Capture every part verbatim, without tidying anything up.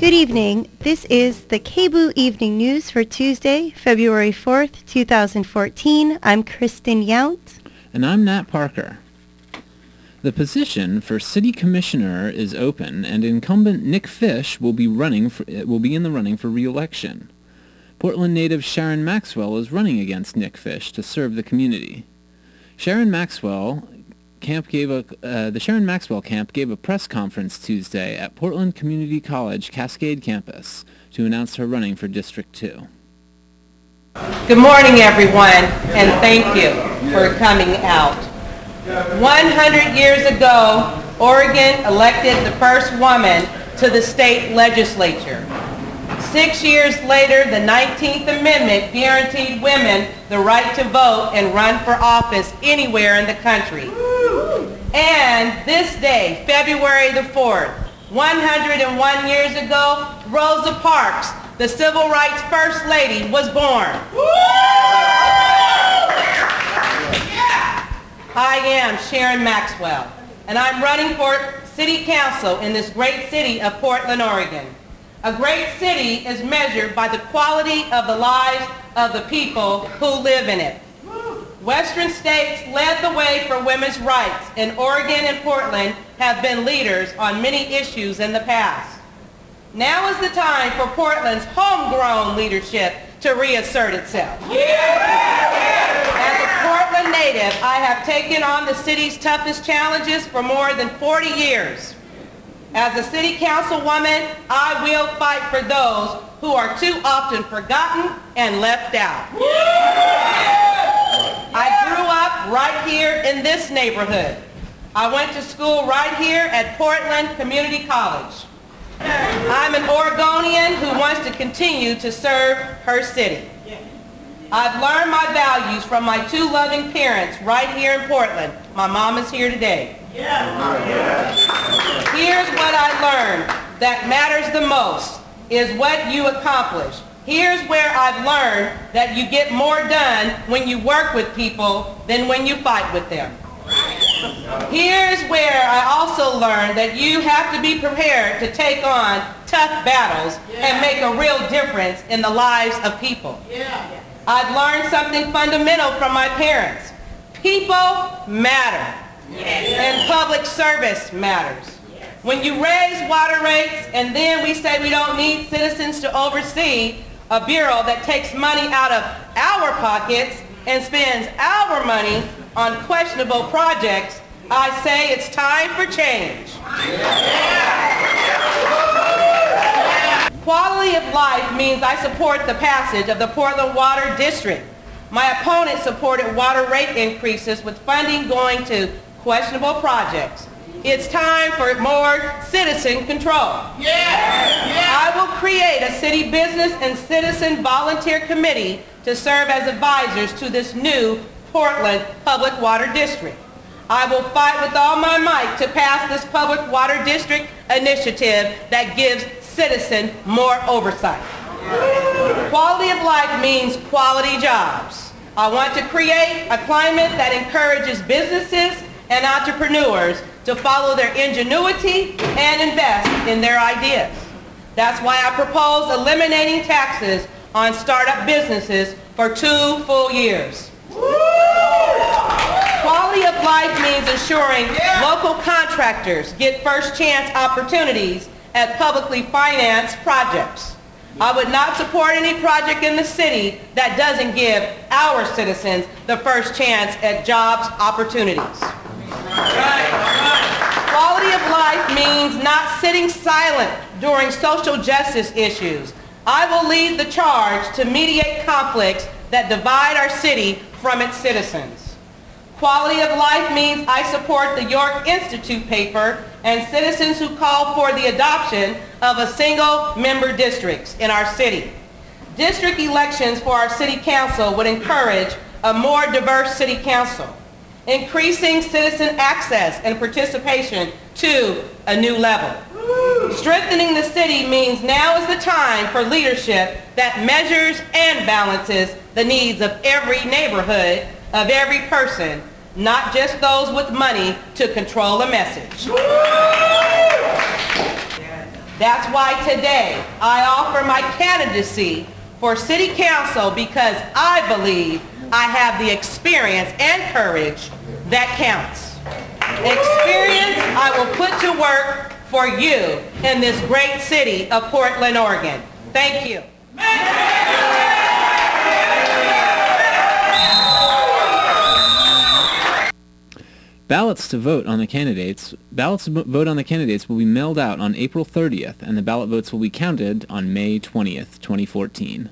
Good evening. This is the K B O O Evening News for Tuesday, February fourth, two thousand fourteen. I'm Kristen Yount. And I'm Nat Parker. The position for City Commissioner is open, and incumbent Nick Fish will be running for, will be in the running for re-election. Portland native Sharon Maxwell is running against Nick Fish to serve the community. Sharon Maxwell camp gave a uh, the Sharon Maxwell camp gave a press conference Tuesday at Portland Community College Cascade campus to announce her running for District two. Good morning, everyone, and thank you for coming out. one hundred years ago, Oregon elected the first woman to the state legislature. Six years later, the nineteenth Amendment guaranteed women the right to vote and run for office anywhere in the country. And this day, February the fourth, one hundred one years ago, Rosa Parks, the Civil Rights First Lady, was born. I am Sharon Maxwell, and I'm running for City Council in this great city of Portland, Oregon. A great city is measured by the quality of the lives of the people who live in it. Western states led the way for women's rights, and Oregon and Portland have been leaders on many issues in the past. Now is the time for Portland's homegrown leadership to reassert itself. As a Portland native, I have taken on the city's toughest challenges for more than forty years. As a city councilwoman, I will fight for those who are too often forgotten and left out. I grew up right here in this neighborhood. I went to school right here at Portland Community College. I'm an Oregonian who wants to continue to serve her city. I've learned my values from my two loving parents right here in Portland. My mom is here today. Here's what I learned that matters the most, is what you accomplish. Here's where I've learned that you get more done when you work with people than when you fight with them. Here's where I also learned that you have to be prepared to take on tough battles and make a real difference in the lives of people. I've learned something fundamental from my parents. People matter. And public service matters. When you raise water rates and then we say we don't need citizens to oversee a bureau that takes money out of our pockets and spends our money on questionable projects, I say it's time for change. Quality of life means I support the passage of the Portland Water District. My opponent supported water rate increases with funding going to questionable projects. It's time for more citizen control. Yeah. Yeah. I will create a city business and citizen volunteer committee to serve as advisors to this new Portland Public Water District. I will fight with all my might to pass this Public Water District initiative that gives citizens more oversight. Yeah. Quality of life means quality jobs. I want to create a climate that encourages businesses and entrepreneurs to follow their ingenuity and invest in their ideas. That's why I propose eliminating taxes on startup businesses for two full years. Quality of life means ensuring local contractors get first chance opportunities at publicly financed projects. I would not support any project in the city that doesn't give our citizens the first chance at jobs opportunities. Quality of life means not sitting silent during social justice issues. I will lead the charge to mediate conflicts that divide our city from its citizens. Quality of life means I support the York Institute paper and citizens who call for the adoption of a single-member districts in our city. District elections for our city council would encourage a more diverse city council, increasing citizen access and participation to a new level. Strengthening the city means now is the time for leadership that measures and balances the needs of every neighborhood, of every person, not just those with money to control a message. That's why today I offer my candidacy for City Council because I believe I have the experience and courage that counts. Experience I will put to work for you in this great city of Portland, Oregon. Thank you. Ballots to vote on the candidates ballots to vote on the candidates will be mailed out on April thirtieth, and the ballot votes will be counted on May twentieth, twenty fourteen.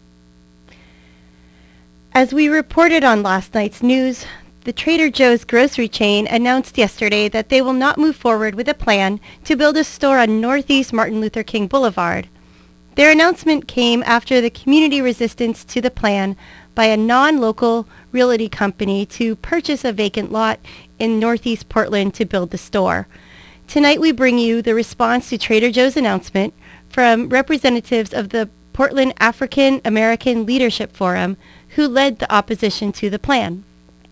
As we reported on last night's news, the Trader Joe's grocery chain announced yesterday that they will not move forward with a plan to build a store on Northeast Martin Luther King Boulevard. Their announcement came after the community resistance to the plan by a non-local realty company to purchase a vacant lot in Northeast Portland to build the store. Tonight we bring you the response to Trader Joe's announcement from representatives of the Portland African American Leadership Forum, who led the opposition to the plan.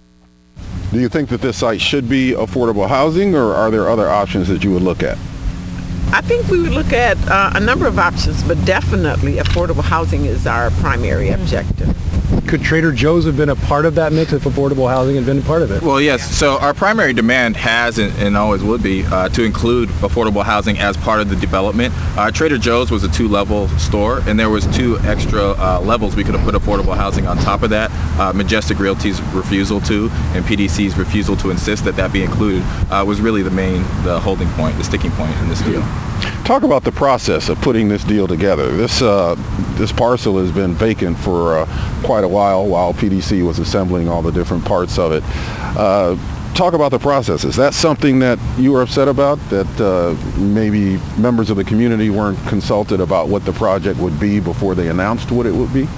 Do you think that this site should be affordable housing, or are there other options that you would look at? I think we would look at uh, a number of options, but definitely affordable housing is our primary objective. Could Trader Joe's have been a part of that mix if affordable housing had been a part of it? Well, yes. So our primary demand has and, and always would be uh, to include affordable housing as part of the development. Uh, Trader Joe's was a two-level store, and there was two extra uh, levels we could have put affordable housing on top of that. Uh, Majestic Realty's refusal to, and P D C's refusal to insist that that be included uh, was really the main, the holding point, the sticking point in this deal. Talk about the process of putting this deal together. This uh, this parcel has been vacant for uh, quite a while while P D C was assembling all the different parts of it. Uh, talk about the process. Is that something that you were upset about, that uh, maybe members of the community weren't consulted about what the project would be before they announced what it would be?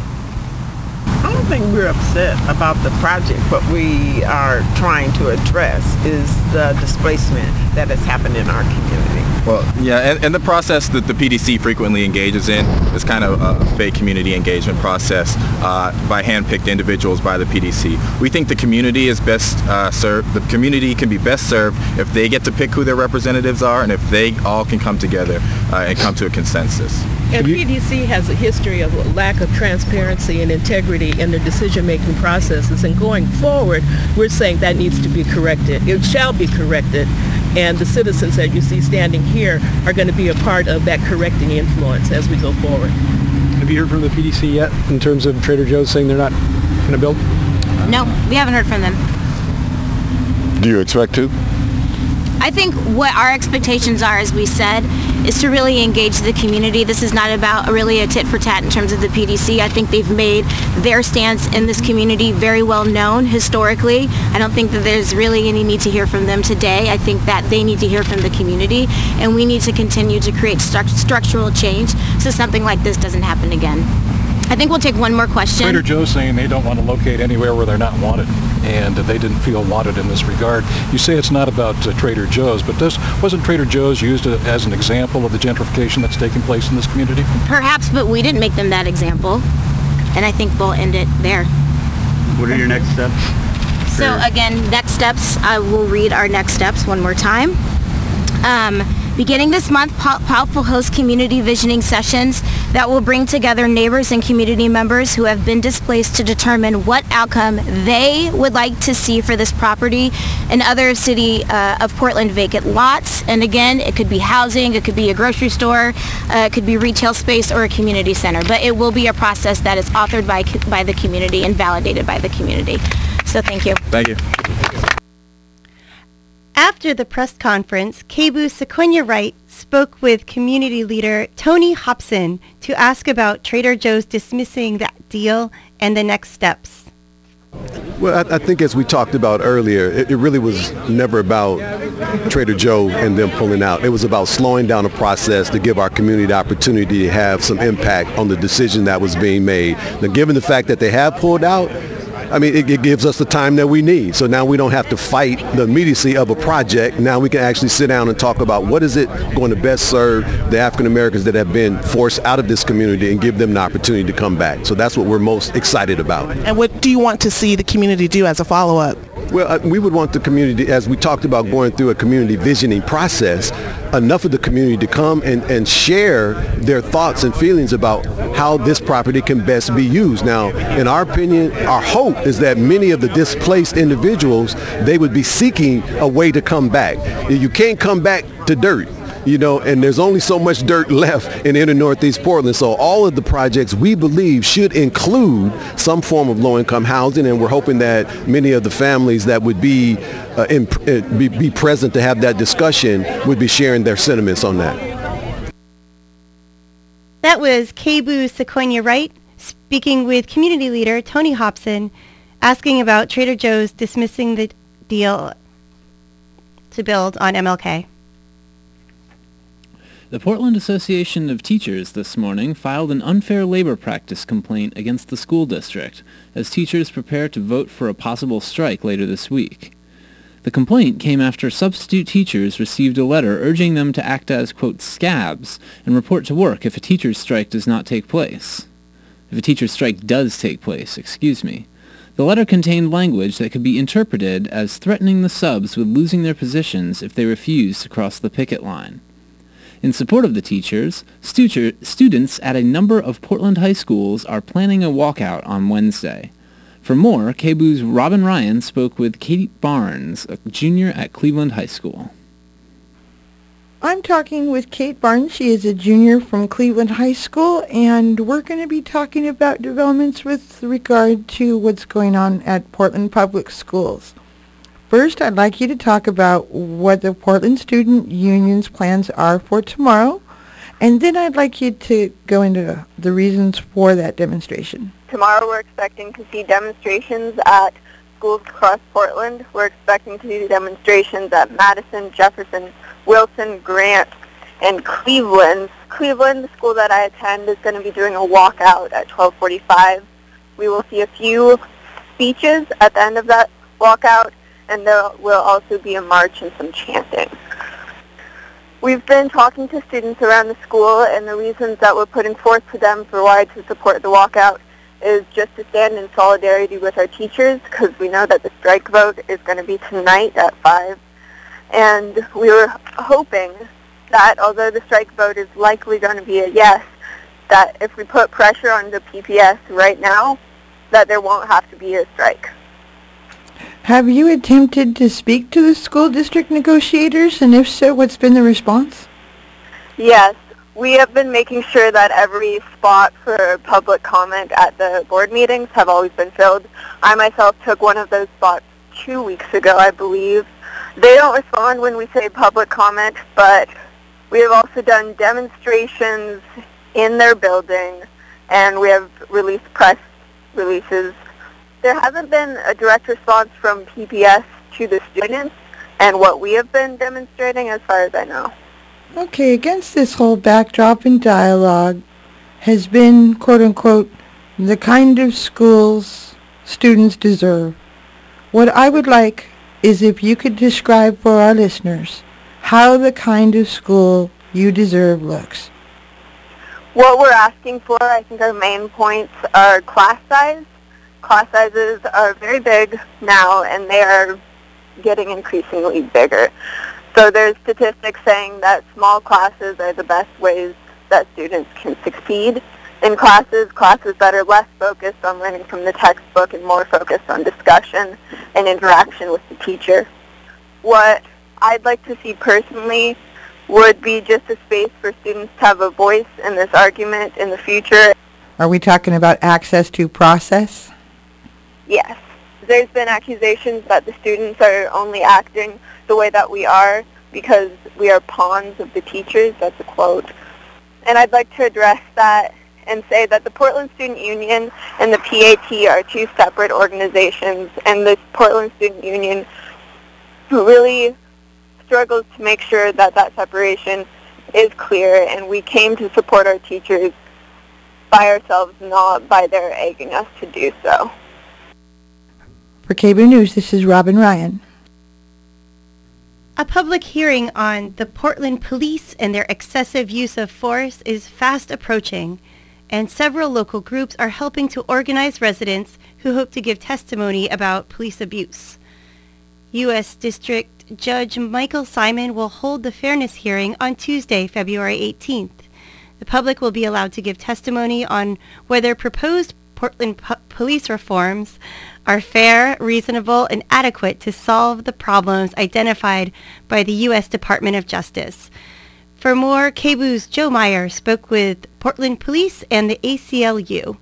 I don't think we're upset about the project. What we are trying to address is the displacement that has happened in our community. Well, yeah, and, and the process that the P D C frequently engages in is kind of a fake community engagement process uh, by hand-picked individuals by the P D C. We think the community is best uh, served, the community can be best served if they get to pick who their representatives are and if they all can come together uh, and come to a consensus. And P D C has a history of a lack of transparency and integrity in their decision-making processes. And going forward, we're saying that needs to be corrected. It shall be corrected. And the citizens that you see standing here are going to be a part of that correcting influence as we go forward. Have you heard from the P D C yet in terms of Trader Joe's saying they're not going to build? No, we haven't heard from them. Do you expect to? I think what our expectations are, as we said, is to really engage the community. This is not about really a tit for tat in terms of the P D C. I think they've made their stance in this community very well known historically. I don't think that there's really any need to hear from them today. I think that they need to hear from the community, and we need to continue to create stru- structural change so something like this doesn't happen again. I think we'll take one more question. Trader Joe's saying they don't want to locate anywhere where they're not wanted, and they didn't feel wanted in this regard. You say it's not about uh, Trader Joe's, but does, wasn't Trader Joe's used uh, as an example of the gentrification that's taking place in this community? Perhaps, but we didn't make them that example, and I think we'll end it there. What are your next steps? So again, next steps, I will read our next steps one more time. Um, Beginning this month, P A L P will host community visioning sessions that will bring together neighbors and community members who have been displaced to determine what outcome they would like to see for this property and other City uh, of Portland vacant lots. And again, it could be housing, it could be a grocery store, uh, it could be retail space or a community center. But it will be a process that is authored by, by the community and validated by the community. So thank you. Thank you. After the press conference, K B U Sequoia Wright spoke with community leader Tony Hobson to ask about Trader Joe's dismissing that deal and the next steps. Well, I, I think as we talked about earlier, it, it really was never about Trader Joe and them pulling out. It was about slowing down the process to give our community the opportunity to have some impact on the decision that was being made. Now, given the fact that they have pulled out, I mean, it, it gives us the time that we need. So now we don't have to fight the immediacy of a project. Now we can actually sit down and talk about what is it going to best serve the African Americans that have been forced out of this community and give them the opportunity to come back. So that's what we're most excited about. And what do you want to see the community do as a follow-up? Well, uh, we would want the community, as we talked about going through a community visioning process, enough of the community to come and, and share their thoughts and feelings about how this property can best be used. Now, in our opinion, our hope is that many of the displaced individuals, they would be seeking a way to come back. You can't come back to dirt. You know, and there's only so much dirt left in inner Northeast Portland. So all of the projects we believe should include some form of low-income housing, and we're hoping that many of the families that would be, uh, in, uh, be, be present to have that discussion would be sharing their sentiments on that. That was K B U Sequoia Wright speaking with community leader Tony Hobson, asking about Trader Joe's dismissing the deal to build on M L K. The Portland Association of Teachers this morning filed an unfair labor practice complaint against the school district as teachers prepare to vote for a possible strike later this week. The complaint came after substitute teachers received a letter urging them to act as, quote, scabs and report to work if a teacher's strike does not take place. If a teacher's strike does take place, excuse me. The letter contained language that could be interpreted as threatening the subs with losing their positions if they refuse to cross the picket line. In support of the teachers, stu- students at a number of Portland high schools are planning a walkout on Wednesday. For more, K B U's Robin Ryan spoke with Kate Barnes, a junior at Cleveland High School. I'm talking with Kate Barnes. She is a junior from Cleveland High School, and we're going to be talking about developments with regard to what's going on at Portland Public Schools. First, I'd like you to talk about what the Portland Student Union's plans are for tomorrow, and then I'd like you to go into the reasons for that demonstration. Tomorrow we're expecting to see demonstrations at schools across Portland. We're expecting to see demonstrations at Madison, Jefferson, Wilson, Grant, and Cleveland. Cleveland, the school that I attend, is going to be doing a walkout at twelve forty-five. We will see a few speeches at the end of that walkout, and there will also be a march and some chanting. We've been talking to students around the school, and the reasons that we're putting forth to them for why to support the walkout is just to stand in solidarity with our teachers, because we know that the strike vote is going to be tonight at five. And we were hoping that although the strike vote is likely going to be a yes, that if we put pressure on the P P S right now, that there won't have to be a strike. Have you attempted to speak to the school district negotiators, and if so, what's been the response? Yes, we have been making sure that every spot for public comment at the board meetings have always been filled. I myself took one of those spots two weeks ago, I believe. They don't respond when we say public comment, but we have also done demonstrations in their building, and we have released press releases. There hasn't been a direct response from P P S to the students and what we have been demonstrating as far as I know. Okay, against this whole backdrop and dialogue has been, quote-unquote, the kind of schools students deserve. What I would like is if you could describe for our listeners how the kind of school you deserve looks. What we're asking for, I think our main points are class size. Class sizes are very big now, and they are getting increasingly bigger. So there's statistics saying that small classes are the best ways that students can succeed in classes, classes that are less focused on learning from the textbook and more focused on discussion and interaction with the teacher. What I'd like to see personally would be just a space for students to have a voice in this argument in the future. Are we talking about access to process? Yes. There's been accusations that the students are only acting the way that we are because we are pawns of the teachers. That's a quote. And I'd like to address that and say that the Portland Student Union and the P A T are two separate organizations, and the Portland Student Union really struggles to make sure that that separation is clear, and we came to support our teachers by ourselves, not by their egging us to do so. For K B U News, this is Robin Ryan. A public hearing on the Portland Police and their excessive use of force is fast approaching, and several local groups are helping to organize residents who hope to give testimony about police abuse. U S District Judge Michael Simon will hold the fairness hearing on Tuesday, February eighteenth. The public will be allowed to give testimony on whether proposed Portland po- police reforms are fair, reasonable, and adequate to solve the problems identified by the U S Department of Justice. For more, K B U's Joe Meyer spoke with Portland Police and the A C L U.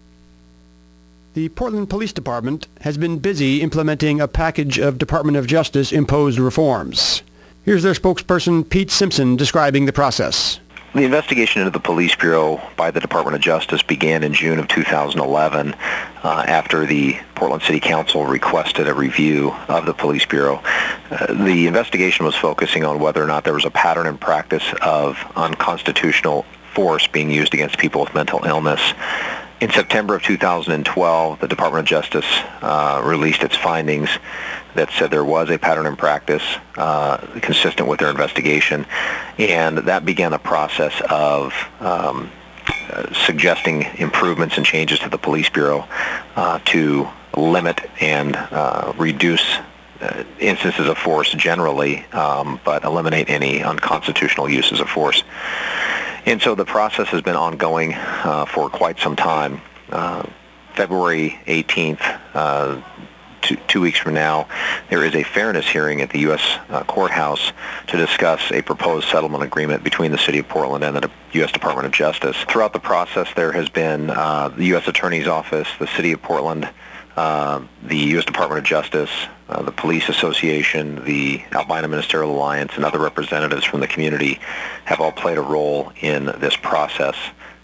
The Portland Police Department has been busy implementing a package of Department of Justice imposed reforms. Here's their spokesperson, Pete Simpson, describing the process. The investigation into the Police Bureau by the Department of Justice began in June of two thousand eleven uh, after the Portland City Council requested a review of the Police Bureau. Uh, the investigation was focusing on whether or not there was a pattern and practice of unconstitutional force being used against people with mental illness. In September of two thousand twelve, the Department of Justice uh, released its findings that said there was a pattern and practice uh, consistent with their investigation, and that began a process of um, uh, suggesting improvements and changes to the Police Bureau uh, to limit and uh, reduce uh, instances of force generally, um, but eliminate any unconstitutional uses of force. And so the process has been ongoing uh, for quite some time. Uh, February eighteenth, uh, two, two weeks from now, there is a fairness hearing at the U S Uh, courthouse to discuss a proposed settlement agreement between the City of Portland and the U S Department of Justice. Throughout the process, there has been uh, the U S Attorney's Office, the City of Portland, uh, the U S Department of Justice, uh, the Police Association, the Albina Ministerial Alliance, and other representatives from the community have all played a role in this process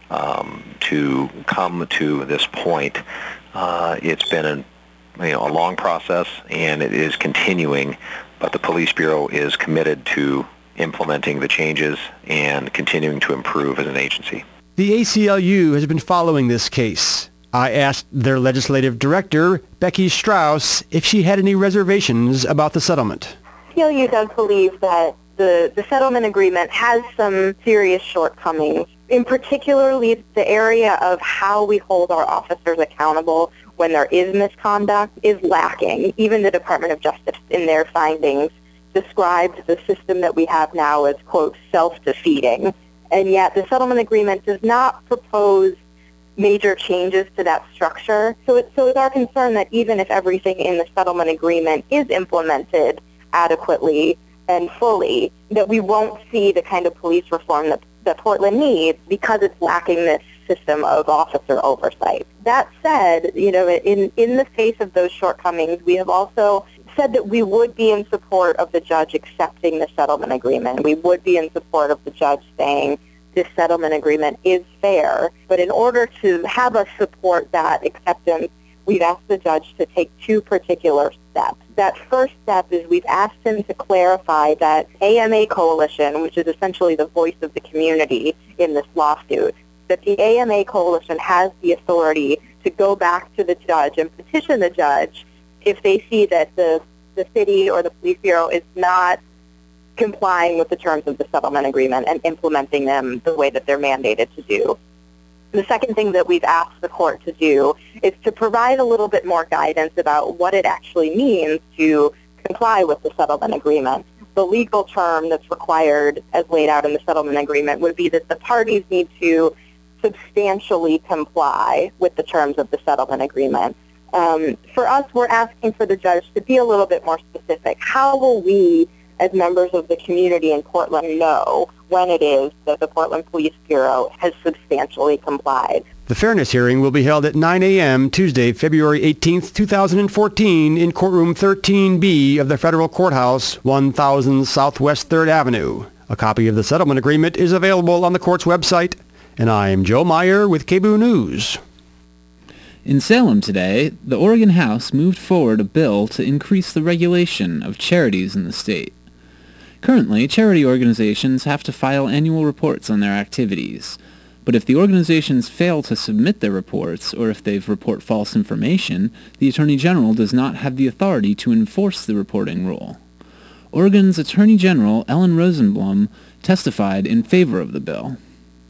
um, to come to this point. Uh, it's been an You know, a long process, and it is continuing, but the Police Bureau is committed to implementing the changes and continuing to improve as an agency. The A C L U has been following this case. I asked their legislative director, Becky Strauss, if she had any reservations about the settlement. A C L U does believe that the, the settlement agreement has some serious shortcomings, in particularly the area of how we hold our officers accountable when there is misconduct is lacking. Even the Department of Justice in their findings described the system that we have now as, quote, self-defeating. And yet the settlement agreement does not propose major changes to that structure. So, it, so it's our concern that even if everything in the settlement agreement is implemented adequately and fully, that we won't see the kind of police reform that, that Portland needs because it's lacking this system of officer oversight. That said, you know, in, in the face of those shortcomings, we have also said that we would be in support of the judge accepting the settlement agreement. We would be in support of the judge saying this settlement agreement is fair. But in order to have us support that acceptance, we've asked the judge to take two particular steps. That first step is we've asked him to clarify that A M A Coalition, which is essentially the voice of the community in this lawsuit, that the A M A Coalition has the authority to go back to the judge and petition the judge if they see that the, the city or the Police Bureau is not complying with the terms of the settlement agreement and implementing them the way that they're mandated to do. The second thing that we've asked the court to do is to provide a little bit more guidance about what it actually means to comply with the settlement agreement. The legal term that's required as laid out in the settlement agreement would be that the parties need to substantially comply with the terms of the settlement agreement. Um, for us, we're asking for the judge to be a little bit more specific. How will we, as members of the community in Portland, know when it is that the Portland Police Bureau has substantially complied? The fairness hearing will be held at nine a.m. Tuesday, February eighteenth, two thousand fourteen in courtroom thirteen B of the Federal Courthouse, one thousand Southwest third Avenue. A copy of the settlement agreement is available on the court's website. And I'm Joe Meyer with K B U News. In Salem today, the Oregon House moved forward a bill to increase the regulation of charities in the state. Currently, charity organizations have to file annual reports on their activities, but if the organizations fail to submit their reports, or if they report false information, the Attorney General does not have the authority to enforce the reporting rule. Oregon's Attorney General Ellen Rosenblum testified in favor of the bill.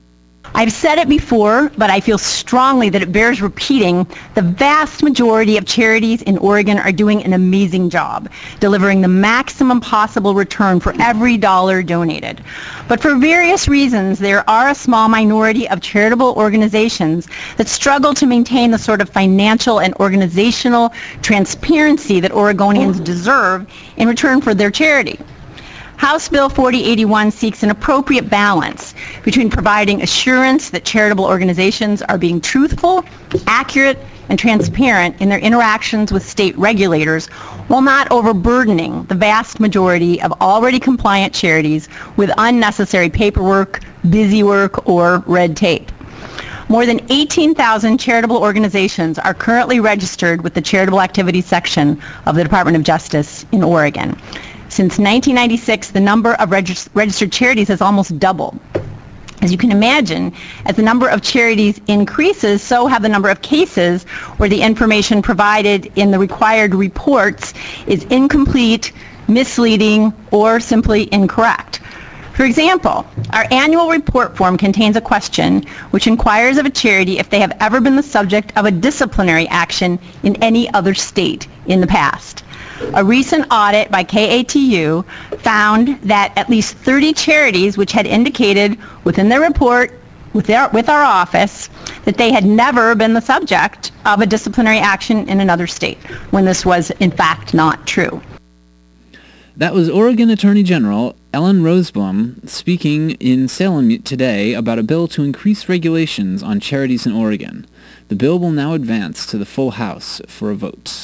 I've said it before, but I feel strongly that it bears repeating. The vast majority of charities in Oregon are doing an amazing job, delivering the maximum possible return for every dollar donated. But for various reasons, there are a small minority of charitable organizations that struggle to maintain the sort of financial and organizational transparency that Oregonians deserve in return for their charity. House Bill forty eighty-one seeks an appropriate balance between providing assurance that charitable organizations are being truthful, accurate, and transparent in their interactions with state regulators, while not overburdening the vast majority of already compliant charities with unnecessary paperwork, busy work, or red tape. More than eighteen thousand charitable organizations are currently registered with the Charitable Activities section of the Department of Justice in Oregon. Since nineteen ninety-six, the number of regis- registered charities has almost doubled. As you can imagine, as the number of charities increases, so have the number of cases where the information provided in the required reports is incomplete, misleading, or simply incorrect. For example, our annual report form contains a question which inquires of a charity if they have ever been the subject of a disciplinary action in any other state in the past. A recent audit by K A T U found that at least thirty charities which had indicated within their report with, their, with our office that they had never been the subject of a disciplinary action in another state, when this was in fact not true. That was Oregon Attorney General Ellen Rosebloom speaking in Salem today about a bill to increase regulations on charities in Oregon. The bill will now advance to the full House for a vote.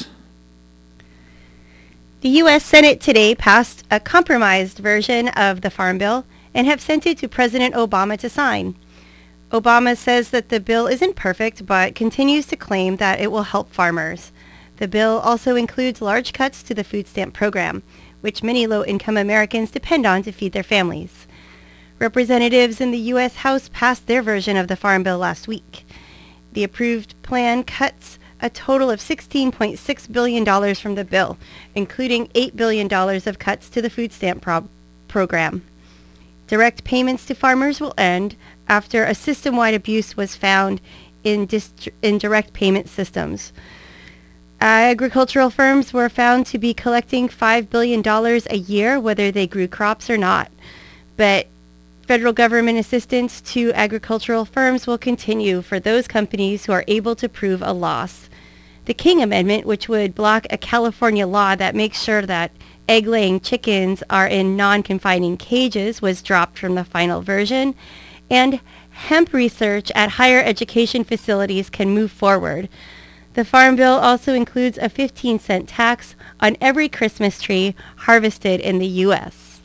The U S Senate today passed a compromised version of the Farm Bill and have sent it to President Obama to sign. Obama says that the bill isn't perfect, but continues to claim that it will help farmers. The bill also includes large cuts to the food stamp program, which many low-income Americans depend on to feed their families. Representatives in the U S House passed their version of the Farm Bill last week. The approved plan cuts a total of sixteen point six billion dollars from the bill, including eight billion dollars of cuts to the food stamp pro- program. Direct payments to farmers will end after a system-wide abuse was found in, dist- in direct payment systems. Agricultural firms were found to be collecting five billion dollars a year, whether they grew crops or not. But federal government assistance to agricultural firms will continue for those companies who are able to prove a loss. The King Amendment, which would block a California law that makes sure that egg-laying chickens are in non-confining cages, was dropped from the final version, and hemp research at higher education facilities can move forward. The Farm Bill also includes a fifteen cent tax on every Christmas tree harvested in the U S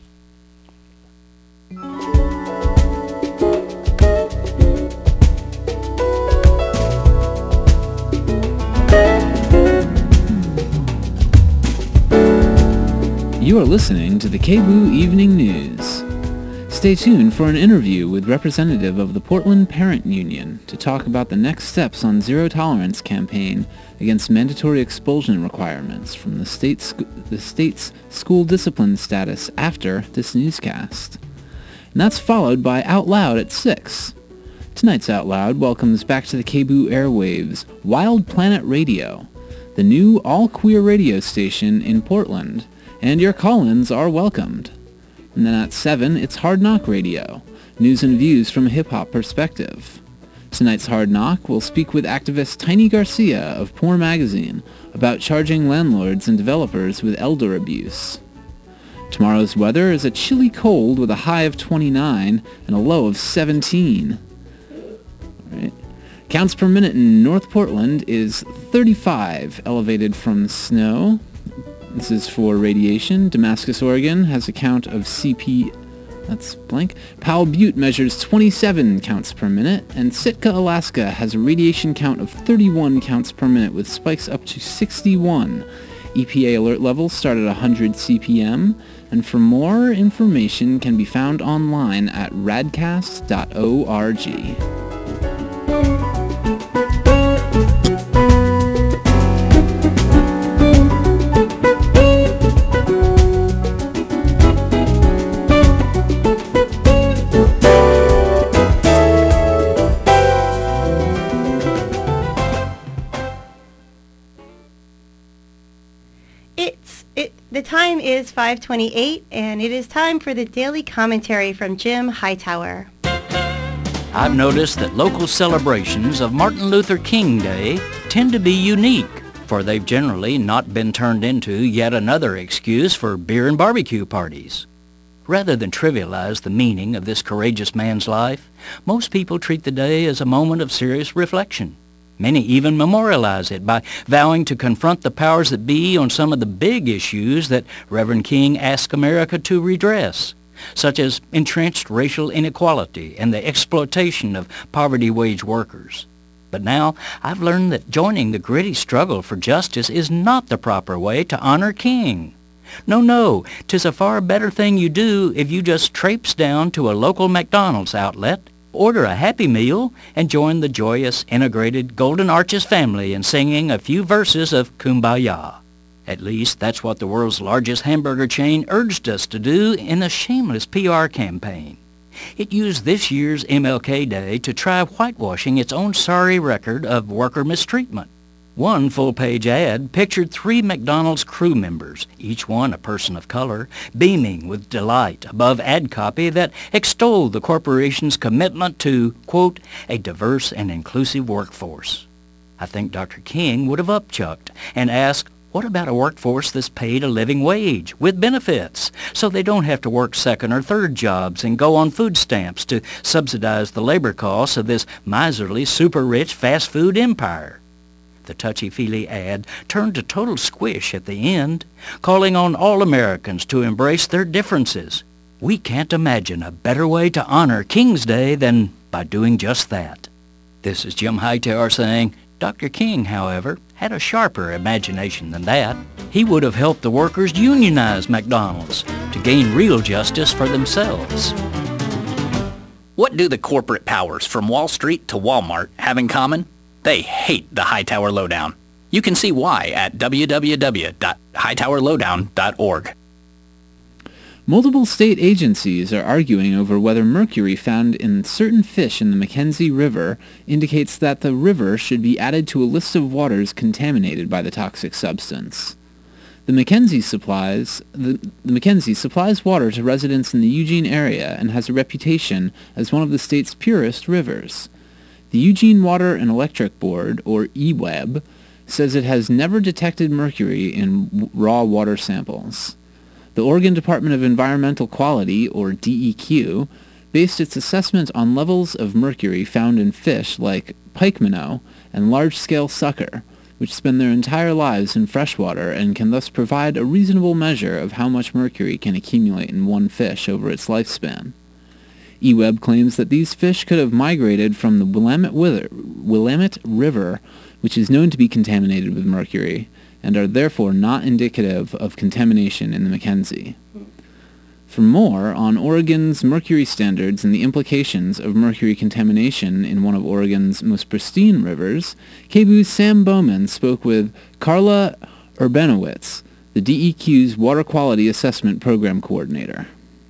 You are listening to the K B O O Evening News. Stay tuned for an interview with representative of the Portland Parent Union to talk about the next steps on Zero Tolerance campaign against mandatory expulsion requirements from the state's, the state's school discipline status after this newscast. And that's followed by Out Loud at six. Tonight's Out Loud welcomes back to the K B O O airwaves Wild Planet Radio, the new all-queer radio station in Portland, and your call-ins are welcomed. And then at seven, it's Hard Knock Radio, news and views from a hip-hop perspective. Tonight's Hard Knock will speak with activist Tiny Garcia of Poor Magazine about charging landlords and developers with elder abuse. Tomorrow's weather is a chilly cold with a high of twenty-nine and a low of seventeen. All right. Counts per minute in North Portland is thirty-five, elevated from snow. This is for radiation. Damascus, Oregon has a count of C P, that's blank. Powell Butte measures twenty-seven counts per minute, and Sitka, Alaska has a radiation count of thirty-one counts per minute with spikes up to sixty-one. E P A alert levels start at one hundred C P M, and for more information can be found online at radcast dot org. time is five twenty-eight, and it is time for the daily commentary from Jim Hightower. I've noticed that local celebrations of Martin Luther King Day tend to be unique, for they've generally not been turned into yet another excuse for beer and barbecue parties. Rather than trivialize the meaning of this courageous man's life, most people treat the day as a moment of serious reflection. Many even memorialize it by vowing to confront the powers that be on some of the big issues that Reverend King asked America to redress, such as entrenched racial inequality and the exploitation of poverty wage workers. But now I've learned that joining the gritty struggle for justice is not the proper way to honor King. No, no, 'tis a far better thing you do if you just traipse down to a local McDonald's outlet, order a Happy Meal, and join the joyous, integrated Golden Arches family in singing a few verses of Kumbaya. At least that's what the world's largest hamburger chain urged us to do in a shameless P R campaign. It used this year's M L K Day to try whitewashing its own sorry record of worker mistreatment. One full-page ad pictured three McDonald's crew members, each one a person of color, beaming with delight above ad copy that extolled the corporation's commitment to, quote, a diverse and inclusive workforce. I think Doctor King would have upchucked and asked, what about a workforce that's paid a living wage with benefits, so they don't have to work second or third jobs and go on food stamps to subsidize the labor costs of this miserly, super-rich fast food empire? The touchy-feely ad turned to total squish at the end, calling on all Americans to embrace their differences. We can't imagine a better way to honor King's Day than by doing just that. This is Jim Hightower saying, Doctor King, however, had a sharper imagination than that. He would have helped the workers unionize McDonald's to gain real justice for themselves. What do the corporate powers from Wall Street to Walmart have in common? They hate the Hightower Lowdown. You can see why at w w w dot hightower lowdown dot org. Multiple state agencies are arguing over whether mercury found in certain fish in the Mackenzie River indicates that the river should be added to a list of waters contaminated by the toxic substance. The Mackenzie supplies the, the Mackenzie supplies water to residents in the Eugene area and has a reputation as one of the state's purest rivers. The Eugene Water and Electric Board, or E W E B, says it has never detected mercury in w- raw water samples. The Oregon Department of Environmental Quality, or D E Q, based its assessment on levels of mercury found in fish like pike minnow and large-scale sucker, which spend their entire lives in freshwater and can thus provide a reasonable measure of how much mercury can accumulate in one fish over its lifespan. E W E B claims that these fish could have migrated from the Willamette, Wither, Willamette River, which is known to be contaminated with mercury, and are therefore not indicative of contamination in the Mackenzie. For more on Oregon's mercury standards and the implications of mercury contamination in one of Oregon's most pristine rivers, K B U's Sam Bowman spoke with Carla Urbanowitz, the D E Q's Water Quality Assessment Program Coordinator.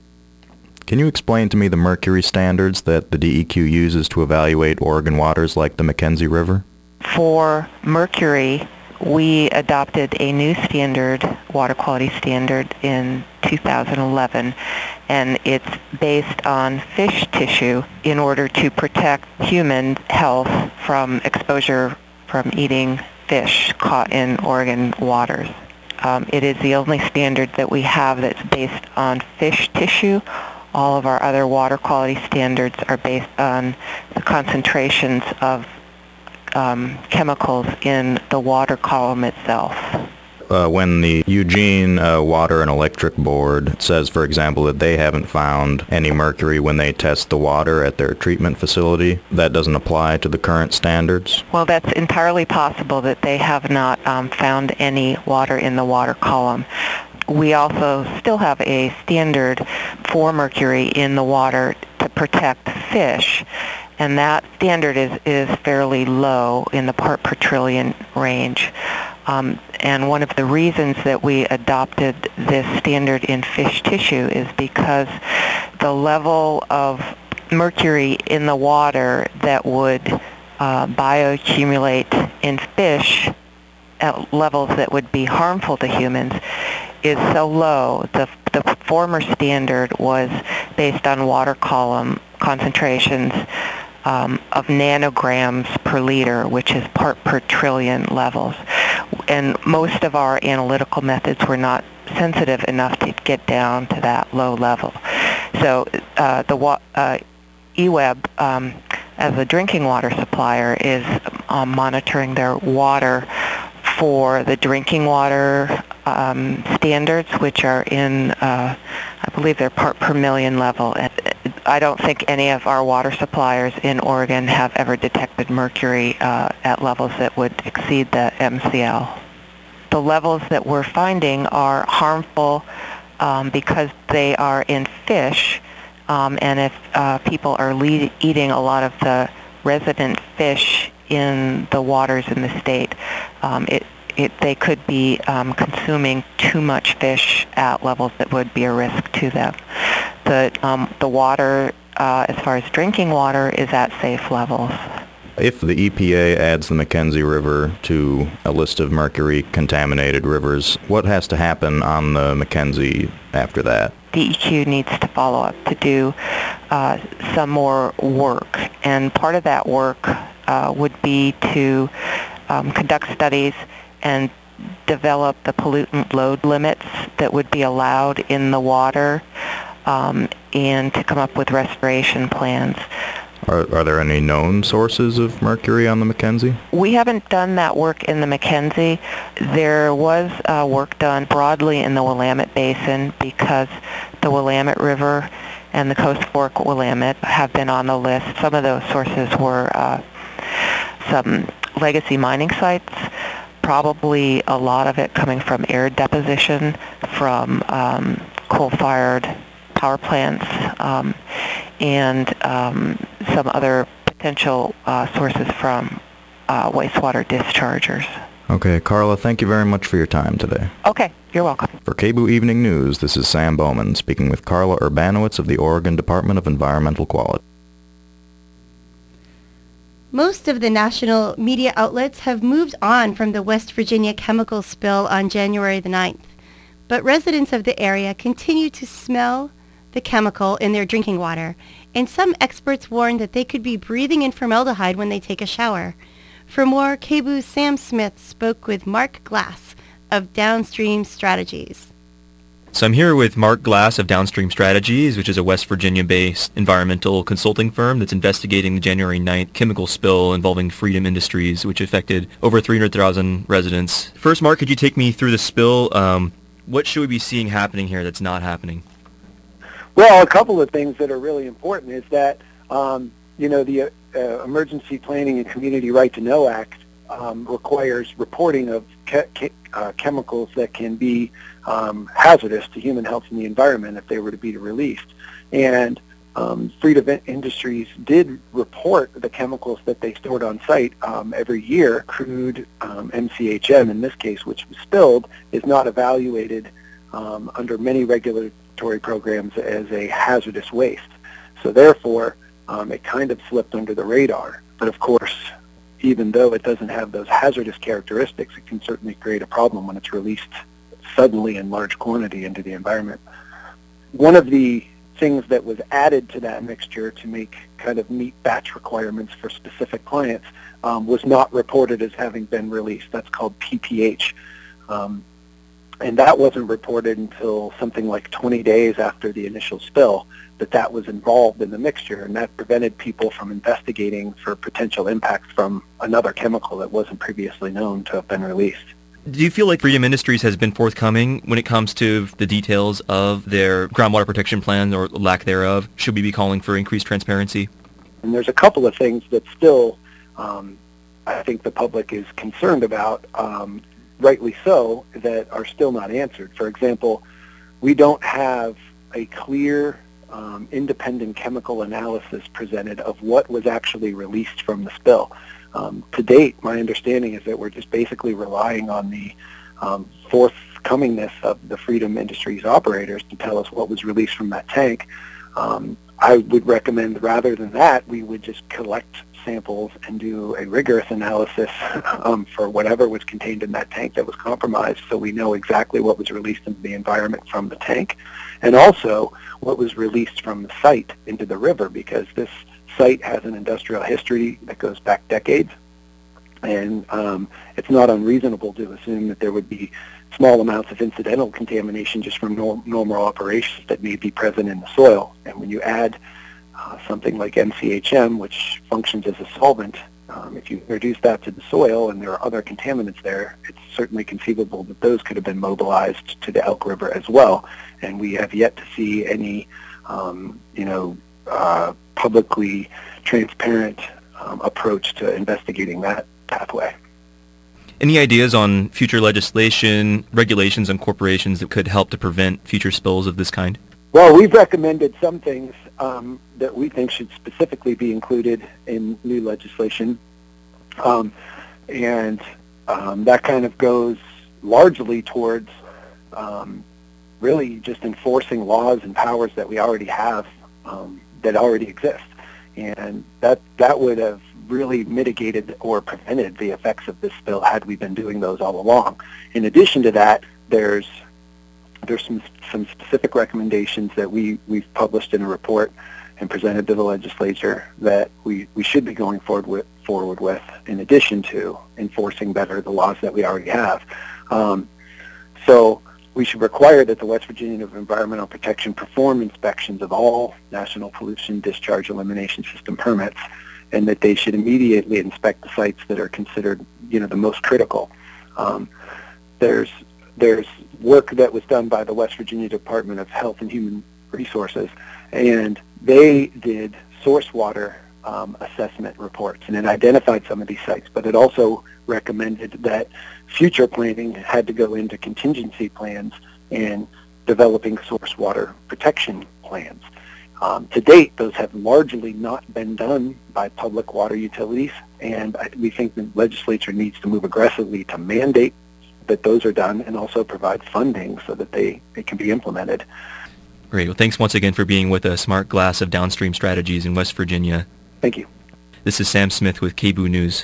Can you explain to me the mercury standards that the D E Q uses to evaluate Oregon waters like the Mackenzie River? For mercury, we adopted a new standard, water quality standard, in two thousand eleven, and it's based on fish tissue in order to protect human health from exposure from eating fish caught in Oregon waters. Um, it is the only standard that we have that's based on fish tissue. All of our other water quality standards are based on the concentrations of um, chemicals in the water column itself. Uh, when the Eugene uh, Water and Electric Board says, for example, that they haven't found any mercury when they test the water at their treatment facility, that doesn't apply to the current standards? Well, that's entirely possible that they have not um, found any water in the water column. We also still have a standard for mercury in the water to protect fish, and that standard is, is fairly low in the part per trillion range. Um, and one of the reasons that we adopted this standard in fish tissue is because the level of mercury in the water that would uh, bioaccumulate in fish at levels that would be harmful to humans is so low. The, the former standard was based on water column concentrations um, of nanograms per liter, which is part per trillion levels. And most of our analytical methods were not sensitive enough to get down to that low level. So uh, the wa- uh, E W E B, um, as a drinking water supplier, is um, monitoring their water for the drinking water um, standards, which are in, uh, I believe they're part per million level. And I don't think any of our water suppliers in Oregon have ever detected mercury uh, at levels that would exceed the M C L. The levels that we're finding are harmful um, because they are in fish, um, and if uh, people are le- eating a lot of the resident fish in the waters in the state, um, it, it, they could be um, consuming too much fish at levels that would be a risk to them. The, um, the water, uh, as far as drinking water, is at safe levels. If the E P A adds the McKenzie River to a list of mercury-contaminated rivers, what has to happen on the McKenzie after that? D E Q needs to follow up to do uh, some more work, and part of that work uh, would be to um, conduct studies and develop the pollutant load limits that would be allowed in the water, um, and to come up with restoration plans. Are, are there any known sources of mercury on the McKenzie? We haven't done that work in the McKenzie. There was uh, work done broadly in the Willamette Basin because the Willamette River and the Coast Fork Willamette have been on the list. Some of those sources were uh, some legacy mining sites, probably a lot of it coming from air deposition from um, coal-fired power plants, um, and um, some other potential uh, sources from uh, wastewater dischargers. Okay, Carla, thank you very much for your time today. Okay, you're welcome. For K B O O Evening News, this is Sam Bowman speaking with Carla Urbanowitz of the Oregon Department of Environmental Quality. Most of the national media outlets have moved on from the West Virginia chemical spill on January the ninth, but residents of the area continue to smell the chemical in their drinking water, and some experts warn that they could be breathing in formaldehyde when they take a shower. For more, K B O O's Sam Smith spoke with Mark Glass of Downstream Strategies. So I'm here with Mark Glass of Downstream Strategies, which is a West Virginia-based environmental consulting firm that's investigating the January ninth chemical spill involving Freedom Industries, which affected over three hundred thousand residents. First, Mark, could you take me through the spill? Um, what should we be seeing happening here that's not happening? Well, a couple of things that are really important is that, um, you know, the uh, Emergency Planning and Community Right to Know Act um, requires reporting of ke- ke- uh, chemicals that can be um, hazardous to human health and the environment if they were to be released. And um, Freedom Industries did report the chemicals that they stored on site um, every year. Crude um, M C H M, in this case, which was spilled, is not evaluated um, under many regulatory programs as a hazardous waste. So therefore, um, it kind of slipped under the radar. But of course, even though it doesn't have those hazardous characteristics, it can certainly create a problem when it's released suddenly in large quantity into the environment. One of the things that was added to that mixture to make kind of meet batch requirements for specific clients um, was not reported as having been released. That's called P P H. Um, and that wasn't reported until something like twenty days after the initial spill that that was involved in the mixture, and that prevented people from investigating for potential impacts from another chemical that wasn't previously known to have been released. Do you feel like Freedom Industries has been forthcoming when it comes to the details of their groundwater protection plan or lack thereof? Should we be calling for increased transparency? And there's a couple of things that still um, I think the public is concerned about, um, rightly so, that are still not answered. For example, we don't have a clear um, independent chemical analysis presented of what was actually released from the spill. Um, to date, my understanding is that we're just basically relying on the um, forthcomingness of the Freedom Industries operators to tell us what was released from that tank. Um, I would recommend rather than that, we would just collect samples and do a rigorous analysis um, for whatever was contained in that tank that was compromised, so we know exactly what was released into the environment from the tank, and also what was released from the site into the river, because this site has an industrial history that goes back decades, and um, it's not unreasonable to assume that there would be small amounts of incidental contamination just from norm- normal operations that may be present in the soil. And when you add uh, something like N C H M, which functions as a solvent, um, if you introduce that to the soil and there are other contaminants there, it's certainly conceivable that those could have been mobilized to the Elk River as well. And we have yet to see any, um, you know, uh, publicly transparent um, approach to investigating that pathway. Any ideas on future legislation, regulations on corporations that could help to prevent future spills of this kind? Well, we've recommended some things um, that we think should specifically be included in new legislation. Um, and um, that kind of goes largely towards um, really just enforcing laws and powers that we already have um, that already exist. And that that would have really mitigated or prevented the effects of this spill had we been doing those all along. In addition to that, there's there's some some specific recommendations that we, we've published in a report and presented to the legislature that we, we should be going forward with, forward with in addition to enforcing better the laws that we already have. Um, so we should require that the West Virginia Division of Environmental Protection perform inspections of all National Pollution Discharge Elimination System permits, and that they should immediately inspect the sites that are considered, you know, the most critical. Um, there's there's work that was done by the West Virginia Department of Health and Human Resources, and they did source water um, assessment reports, and it identified some of these sites, but it also recommended that future planning had to go into contingency plans and developing source water protection plans. Um, to date, those have largely not been done by public water utilities, and I, we think the legislature needs to move aggressively to mandate that those are done and also provide funding so that they, they can be implemented. Great. Well, thanks once again for being with us, Mark Glass of Downstream Strategies in West Virginia. Thank you. This is Sam Smith with K B O O News.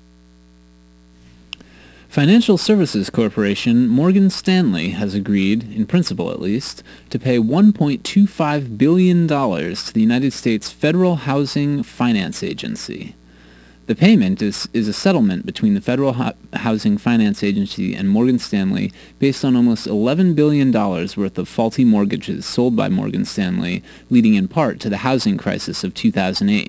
Financial Services Corporation Morgan Stanley has agreed, in principle at least, to pay one point two five billion dollars to the United States Federal Housing Finance Agency. The payment is, is a settlement between the Federal Ho- Housing Finance Agency and Morgan Stanley based on almost eleven billion dollars worth of faulty mortgages sold by Morgan Stanley, leading in part to the housing crisis of two thousand eight.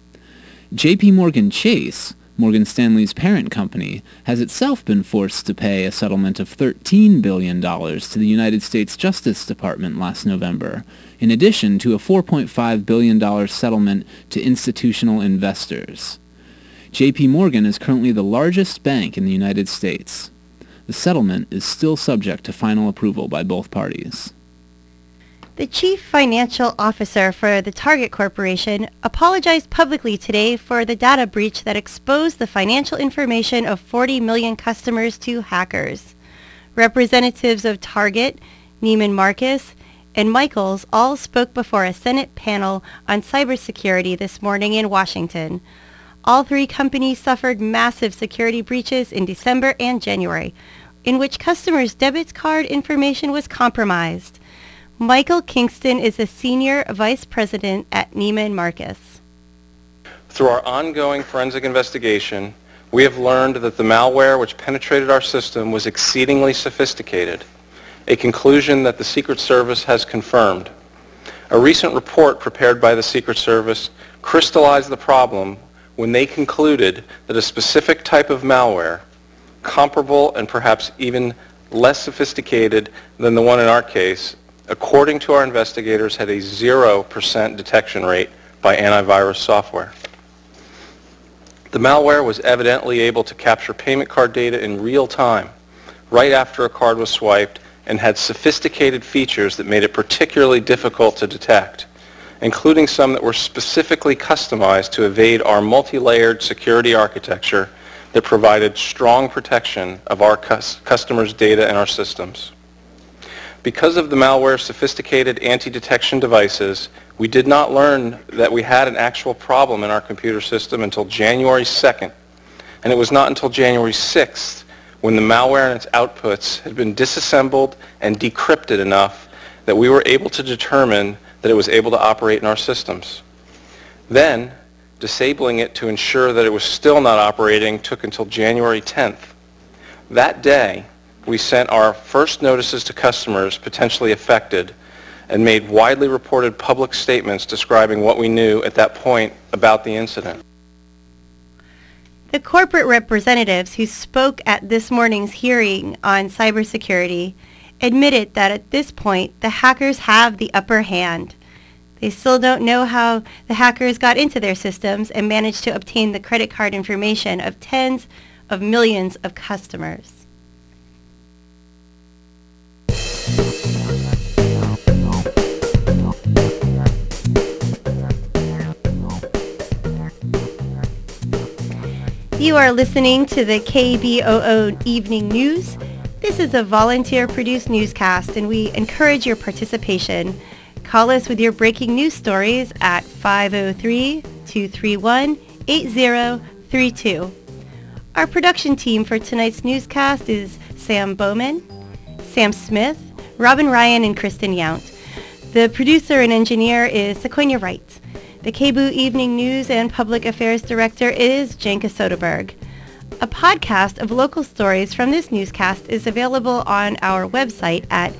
J P. Morgan Chase, Morgan Stanley's parent company, has itself been forced to pay a settlement of thirteen billion dollars to the United States Justice Department last November, in addition to a four point five billion dollars settlement to institutional investors. J P. Morgan is currently the largest bank in the United States. The settlement is still subject to final approval by both parties. The chief financial officer for the Target Corporation apologized publicly today for the data breach that exposed the financial information of forty million customers to hackers. Representatives of Target, Neiman Marcus, and Michaels all spoke before a Senate panel on cybersecurity this morning in Washington. All three companies suffered massive security breaches in December and January, in which customers' debit card information was compromised. Michael Kingston is a senior vice president at Neiman Marcus. Through our ongoing forensic investigation, we have learned that the malware which penetrated our system was exceedingly sophisticated, a conclusion that the Secret Service has confirmed. A recent report prepared by the Secret Service crystallized the problem when they concluded that a specific type of malware, comparable and perhaps even less sophisticated than the one in our case, according to our investigators, had a zero percent detection rate by antivirus software. The malware was evidently able to capture payment card data in real time, right after a card was swiped, and had sophisticated features that made it particularly difficult to detect, including some that were specifically customized to evade our multi-layered security architecture that provided strong protection of our cus- customers' data and our systems. Because of the malware's sophisticated anti-detection devices, We did not learn that we had an actual problem in our computer system until January second, and it was not until January sixth when the malware and its outputs had been disassembled and decrypted enough that we were able to determine that it was able to operate in our systems. Then, disabling it to ensure that it was still not operating took until January tenth. That day, we sent our first notices to customers potentially affected and made widely reported public statements describing what we knew at that point about the incident. The corporate representatives who spoke at this morning's hearing on cybersecurity admitted that at this point the hackers have the upper hand. They still don't know how the hackers got into their systems and managed to obtain the credit card information of tens of millions of customers. You are listening to the K B O O Evening News. This is a volunteer-produced newscast, and we encourage your participation. Call us with your breaking news stories at five oh three, two three one, eight oh three two. Our production team for tonight's newscast is Sam Bowman, Sam Smith, Robin Ryan, and Kristen Yount. The producer and engineer is Sequoia Wright. The K B O O Evening News and Public Affairs Director is Janka Soderberg. A podcast of local stories from this newscast is available on our website at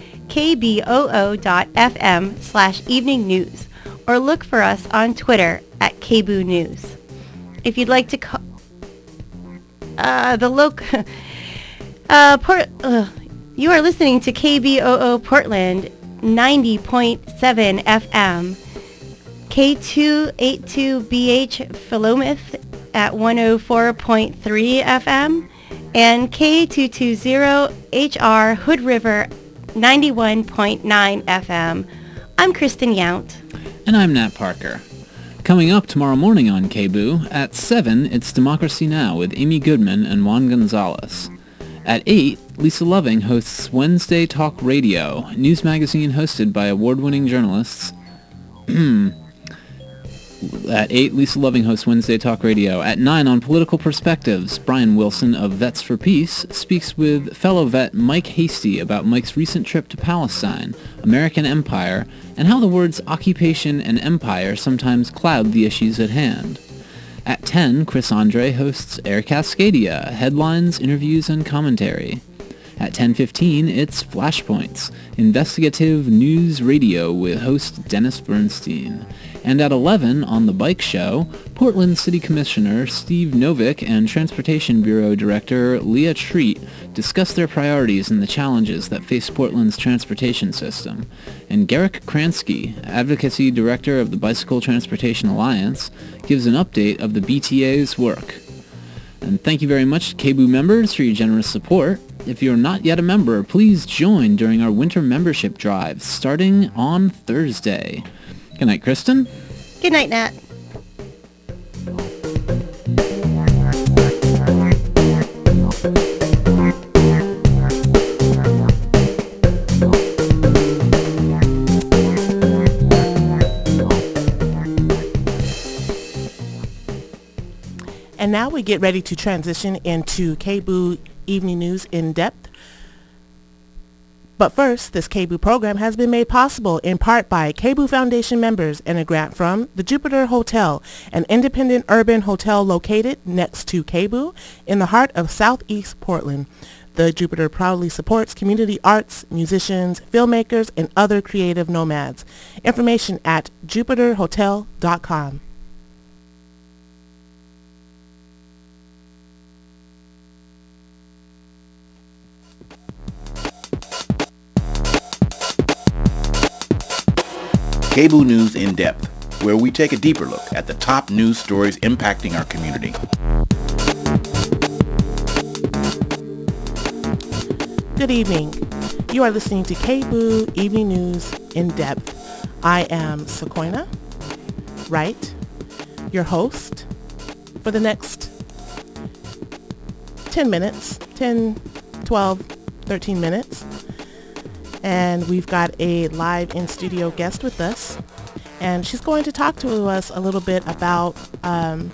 kboo.fm slash evening news, or look for us on Twitter at K B O O News. If you'd like to call... Uh, the local... uh, Port... Uh, you are listening to K B O O Portland ninety point seven F M, K two eighty-two B H Philomath at one oh four point three F M, and K two twenty H R Hood River ninety-one point nine F M. I'm Kristen Yount. And I'm Nat Parker. Coming up tomorrow morning on K B O O, at seven, it's Democracy Now! With Amy Goodman and Juan Gonzalez. At eight, Lisa Loving hosts Wednesday Talk Radio, a news magazine hosted by award-winning journalists. At eight, Lisa Loving hosts Wednesday Talk Radio. At nine, on Political Perspectives, Brian Wilson of Vets for Peace speaks with fellow vet Mike Hasty about Mike's recent trip to Palestine, American Empire, and how the words occupation and empire sometimes cloud the issues at hand. At ten, Chris Andre hosts Air Cascadia, headlines, interviews, and commentary. At ten fifteen, it's Flashpoints, investigative news radio with host Dennis Bernstein. And at eleven, on The Bike Show, Portland City Commissioner Steve Novick and Transportation Bureau Director Leah Treat discuss their priorities and the challenges that face Portland's transportation system. And Garrick Kransky, Advocacy Director of the Bicycle Transportation Alliance, gives an update of the B T A's work. And thank you very much to K B O O members for your generous support. If you're not yet a member, please join during our winter membership drive starting on Thursday. Good night, Kristen. Good night, Nat. And now we get ready to transition into K B O O Evening News in depth. But first, this K B O O program has been made possible in part by K B O O Foundation members and a grant from the Jupiter Hotel, an independent urban hotel located next to K B O O in the heart of Southeast Portland. The Jupiter proudly supports community arts, musicians, filmmakers, and other creative nomads. Information at jupiter hotel dot com. K B O O News in Depth, where we take a deeper look at the top news stories impacting our community. Good evening. You are listening to K B O O Evening News in Depth. I am Sequoia Wright, your host for the next ten minutes, ten, twelve, thirteen minutes. And we've got a live in-studio guest with us. and she's going to talk to us a little bit about um,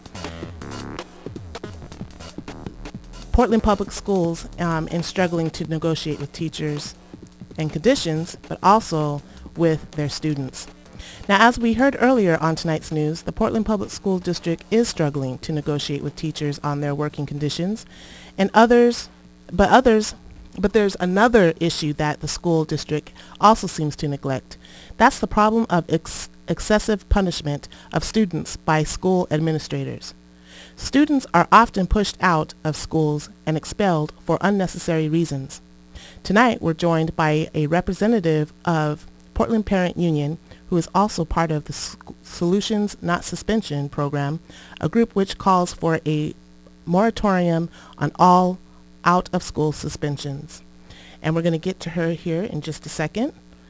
Portland Public Schools um, in struggling to negotiate with teachers and conditions, but also with their students. Now, as we heard earlier on tonight's news, the Portland Public School District is struggling to negotiate with teachers on their working conditions, and others, but others, but there's another issue that the school district also seems to neglect. That's the problem of ex- excessive punishment of students by school administrators. Students are often pushed out of schools and expelled for unnecessary reasons. Tonight, we're joined by a representative of Portland Parent Union, who is also part of the Sc- Solutions Not Suspension program, a group which calls for a moratorium on all out-of-school suspensions. And we're going to get to her here in just a second.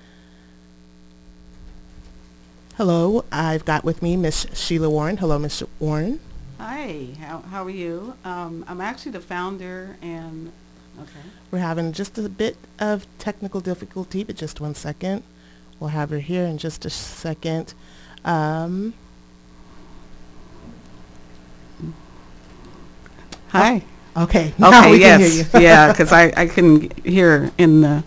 Hello, I've got with me Miss Sheila Warren. Hello, Miss Warren. Hi, how, how are you? Um, I'm actually the founder and, okay. We're having just a bit of technical difficulty, but just one second. We'll have her here in just a second. Um, Hi. Oh, okay. Now Okay, we can yes. hear you. Yeah, because I, I couldn't hear in the...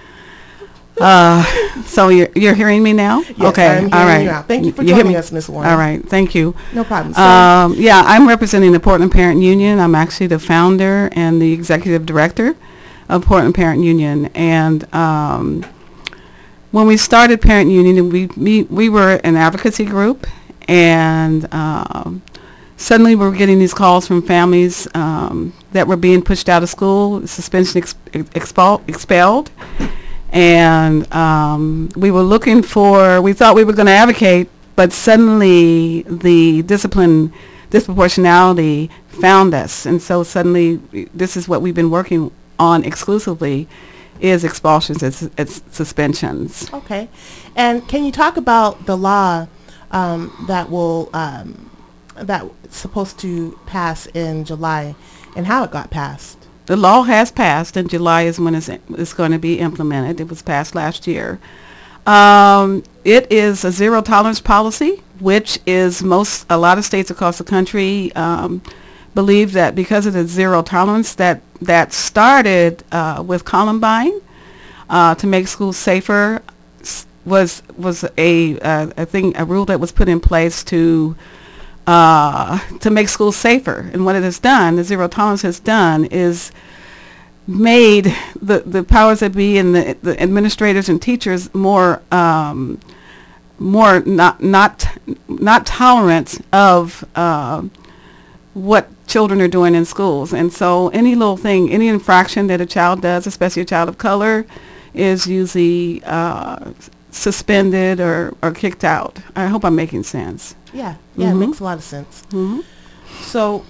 Uh, so you're, you're hearing me now? Yes, okay, I'm hearing all right. you now. Thank you for hear joining me? us, Miz Warren. All right, thank you. No problem. So, Um, yeah, I'm representing the Portland Parent Union. I'm actually the founder and the executive director of Portland Parent Union. And um, when we started Parent Union, we, we, we were an advocacy group, and um, suddenly we were getting these calls from families um, that were being pushed out of school, suspension ex- expel- expelled. And um, we were looking for, we thought we were going to advocate, but suddenly the discipline disproportionality found us. And so suddenly this is what we've been working on exclusively, is expulsions and, and suspensions. okay. And can you talk about the law um, that will, um, that's supposed to pass in July and how it got passed? The law has passed, and July is when it's, it's going to be implemented. It was passed last year. Um, it is a zero tolerance policy, which is most, a lot of states across the country um, believe that because of the zero tolerance that, that started uh, with Columbine uh, to make schools safer, was was a uh, I think a rule that was put in place to Uh, to make schools safer. And what it has done, the zero tolerance has done, is made the, the powers that be and the, the administrators and teachers more um, more not not not tolerant of uh, what children are doing in schools. And so any little thing, any infraction that a child does, especially a child of color, is usually uh, suspended or, or kicked out. I hope I'm making sense. Yeah, yeah, Mm-hmm. it makes a lot of sense. Mm-hmm. So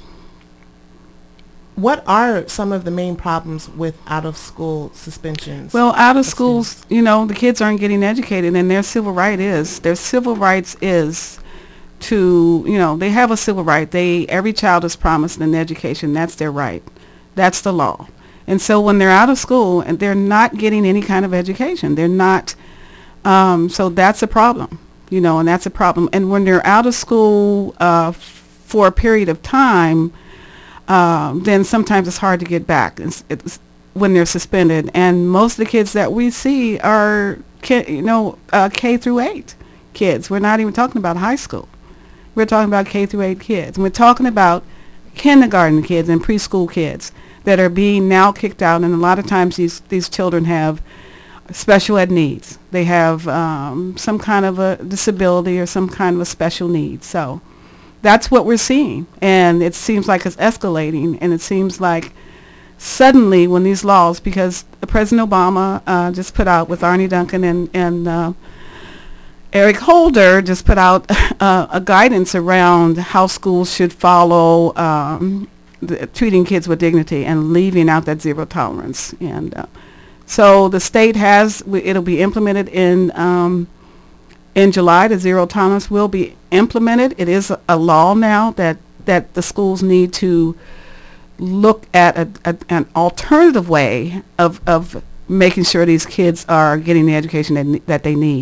what are some of the main problems with out-of-school suspensions? Well, out of schools, you know, the kids aren't getting educated, and their civil right is, their civil rights is to, you know, they have a civil right. They, every child is promised an education. That's their right. That's the law. And so when they're out of school and they're not getting any kind of education, they're not, um, so that's a problem. You know, and that's a problem. And when they're out of school uh, f- for a period of time, um, then sometimes it's hard to get back. It's, it's when they're suspended. And most of the kids that we see are, ki- you know, uh, K through eight kids. We're not even talking about high school. We're talking about K through eight kids. And we're talking about kindergarten kids and preschool kids that are being now kicked out. And a lot of times these, these children have special ed needs. They have um, some kind of a disability or some kind of a special need. So that's what we're seeing. And it seems like it's escalating. And it seems like suddenly when these laws, because President Obama uh, just put out with Arne Duncan and, and uh, Eric Holder just put out uh, a guidance around how schools should follow um, the, treating kids with dignity and leaving out that zero tolerance. And uh, so the state has, it'll be implemented in um, in July. The zero tolerance will be implemented. It is a, a law now that, that the schools need to look at a, a, an alternative way of, of making sure these kids are getting the education that, that they need.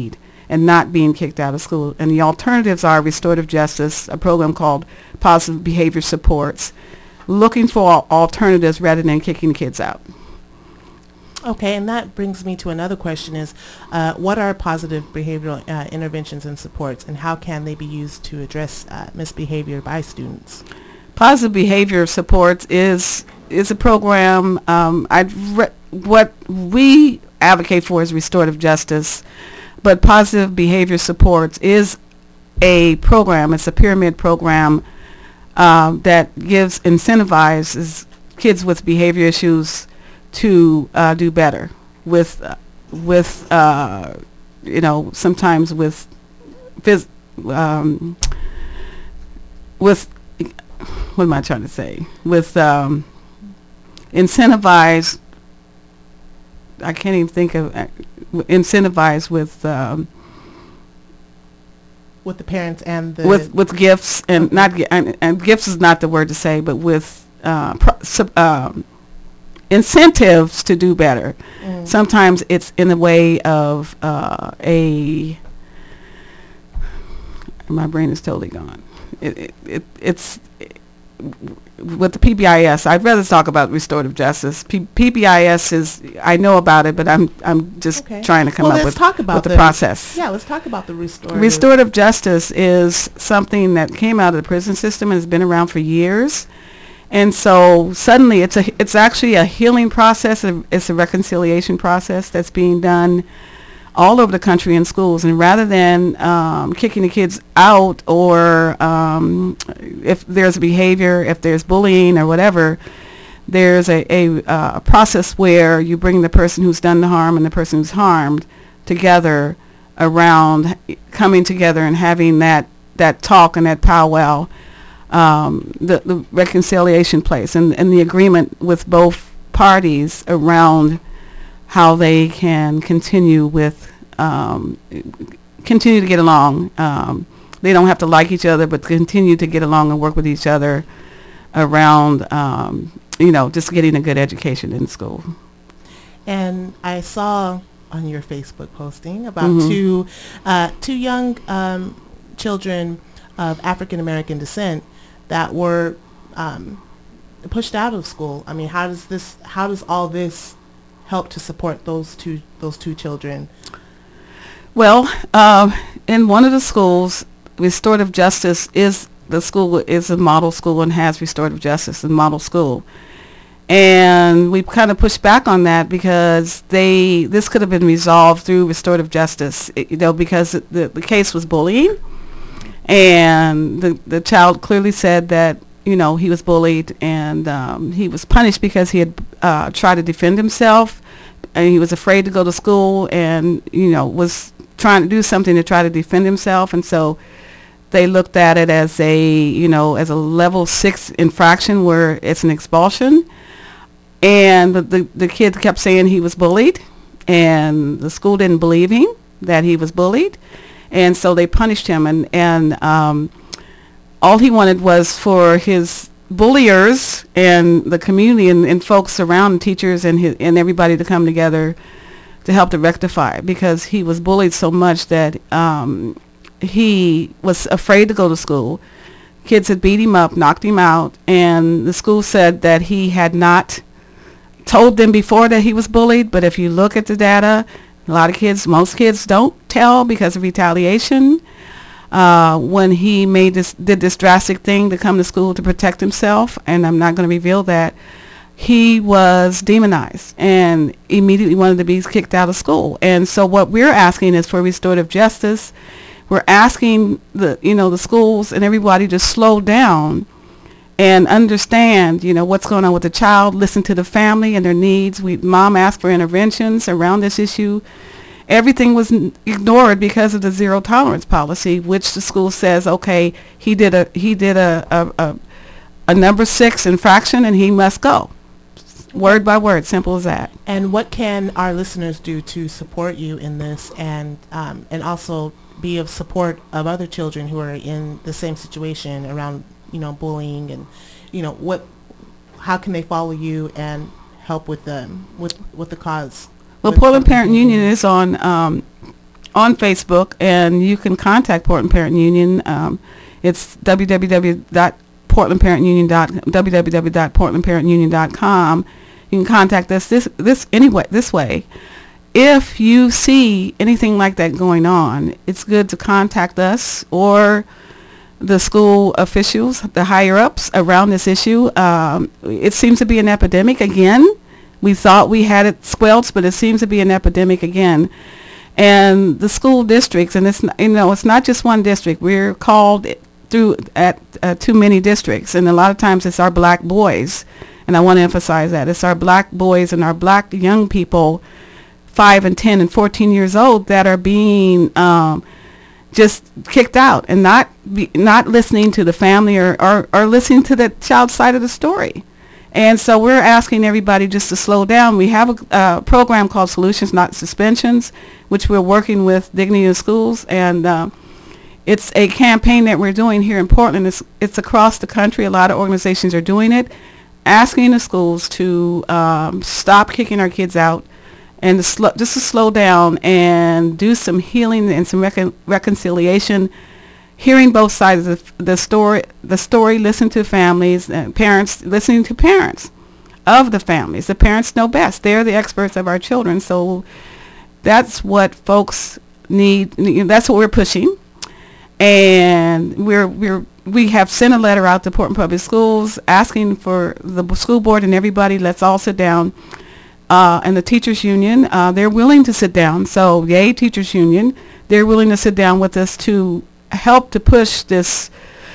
and not being kicked out of school. And the alternatives are restorative justice, a program called Positive Behavior Supports, looking for al- alternatives rather than kicking the kids out. Okay, and that brings me to another question is, uh, what are positive behavioral uh, interventions and supports, and how can they be used to address uh, misbehavior by students? Positive Behavior Supports is is a program, um, I've re- what we advocate for is restorative justice, but Positive Behavior Supports is a program, it's a pyramid program um, that gives, incentivizes kids with behavior issues to uh, do better with, uh, with uh, you know, sometimes with, phys- um, with, what am I trying to say? With um, incentivize, I can't even think of, uh, incentivize with, um, with the parents and the with with gifts and okay. not and, and gifts is not the word to say, but with uh, pro- sub, um, incentives to do better. Mm. Sometimes it's in the way of uh, a. My brain is totally gone. It, it, it it's it, with the P B I S. I'd rather talk about restorative justice. P- PBIS is I know about it, but I'm I'm just okay. trying to come well, up let's with, talk about with the, the process. Yeah, let's talk about the restorative. Restorative justice is something that came out of the prison system and has been around for years. And so suddenly it's a it's actually a healing process. It's a reconciliation process that's being done all over the country in schools. And rather than um, kicking the kids out, or um, if there's a behavior, if there's bullying or whatever, there's a, a, uh, a process where you bring the person who's done the harm and the person who's harmed together around coming together and having that, that talk and that powwow. Um, the, the reconciliation place and, and the agreement with both parties around how they can continue with um, continue to get along. Um, they don't have to like each other, but continue to get along and work with each other around um, you know, just getting a good education in school. And I saw on your Facebook posting about Mm-hmm. two uh, two young um, children of African American descent that were um, pushed out of school. I mean, how does this? How does all this help to support those two those two children? Well, uh, in one of the schools, restorative justice is the school is a model school and has restorative justice in model school, and we kind of pushed back on that because they this could have been resolved through restorative justice, you know, because the the case was bullying. And the the child clearly said that, you know, he was bullied and um, he was punished because he had uh, tried to defend himself, and he was afraid to go to school and, you know, was trying to do something to try to defend himself. And so they looked at it as a, you know, as a level six infraction where it's an expulsion. And the, the, the kid kept saying he was bullied, and the school didn't believe him that he was bullied. And so they punished him, and, and um, all he wanted was for his bulliers and the community and, and folks around, teachers and his, and everybody to come together to help to rectify, because he was bullied so much that um, he was afraid to go to school. Kids had beat him up, knocked him out, and the school said that he had not told them before that he was bullied, but if you look at the data, a lot of kids, most kids don't tell because of retaliation. Uh, when he made this, did this drastic thing to come to school to protect himself, and I'm not going to reveal that, he was demonized and immediately wanted to be kicked out of school. And so what we're asking is for restorative justice. We're asking the, you know, the schools and everybody to slow down and understand, you know, what's going on with the child, listen to the family and their needs. We, mom asked for interventions around this issue. Everything was n- ignored because of the zero tolerance policy, which the school says, okay, he did a he did a a, a, a number six infraction and he must go. Word by word, simple as that. And what can our listeners do to support you in this, and um, and also be of support of other children who are in the same situation around, you know, bullying, and, you know, what, how can they follow you and help with them with with the cause? Well, Portland Parent Union is on um, on Facebook, and you can contact Portland Parent Union. Um, it's w w w dot portland parent union dot w w w dot portland parent union dot com. You can contact us this this anyway this way. If you see anything like that going on, it's good to contact us or the school officials, the higher ups around this issue. Um, it seems to be an epidemic again. We thought we had it squelched, but it seems to be an epidemic again. And the school districts, and it's not, you know, it's not just one district. We're called through at uh, too many districts, and a lot of times it's our black boys. And I want to emphasize that it's our black boys and our black young people, five and ten and fourteen years old, that are being um, just kicked out and not be, not listening to the family or, or, or listening to the child's side of the story. And so we're asking everybody just to slow down. We have a uh, program called Solutions Not Suspensions, which we're working with Dignity in Schools, and uh, it's a campaign that we're doing here in Portland. It's, it's across the country. A lot of organizations are doing it, asking the schools to um, stop kicking our kids out and to sl- just to slow down and do some healing and some recon- reconciliation, hearing both sides of the, the story, the story, listen to families, and parents, listening to parents of the families. The parents know best. They're the experts of our children. So that's what folks need. That's what we're pushing. And we're, we're, we have sent a letter out to Portland Public Schools asking for the school board and everybody, let's all sit down. Uh, and the teachers union, uh, they're willing to sit down. So yay, teachers union, they're willing to sit down with us to help to push this